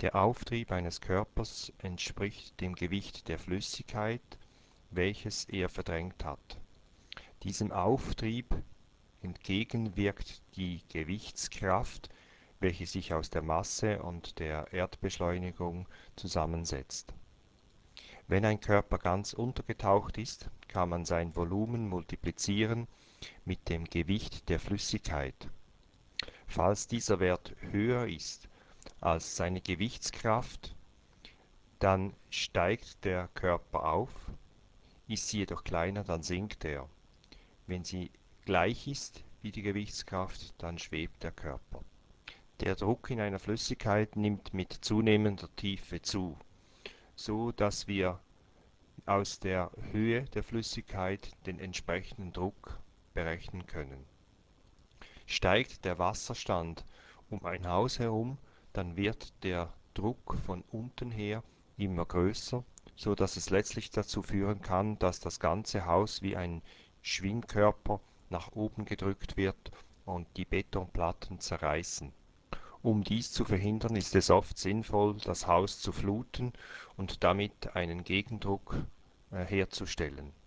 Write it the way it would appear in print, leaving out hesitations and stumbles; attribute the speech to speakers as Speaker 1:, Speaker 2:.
Speaker 1: Der Auftrieb eines Körpers entspricht dem Gewicht der Flüssigkeit, welches er verdrängt hat. Diesem Auftrieb entgegen wirkt die Gewichtskraft, welche sich aus der Masse und der Erdbeschleunigung zusammensetzt. Wenn ein Körper ganz untergetaucht ist, kann man sein Volumen multiplizieren mit dem Gewicht der Flüssigkeit. Falls dieser Wert höher ist als seine Gewichtskraft, dann steigt der Körper auf, ist sie jedoch kleiner, dann sinkt er. Wenn sie gleich ist wie die Gewichtskraft, dann schwebt der Körper. Der Druck in einer Flüssigkeit nimmt mit zunehmender Tiefe zu, so dass wir aus der Höhe der Flüssigkeit den entsprechenden Druck berechnen können. Steigt der Wasserstand um ein Haus herum, dann wird der Druck von unten her immer größer, so dass es letztlich dazu führen kann, dass das ganze Haus wie ein Schwingkörper nach oben gedrückt wird und die Betonplatten zerreißen. Um dies zu verhindern, ist es oft sinnvoll, das Haus zu fluten und damit einen Gegendruck herzustellen.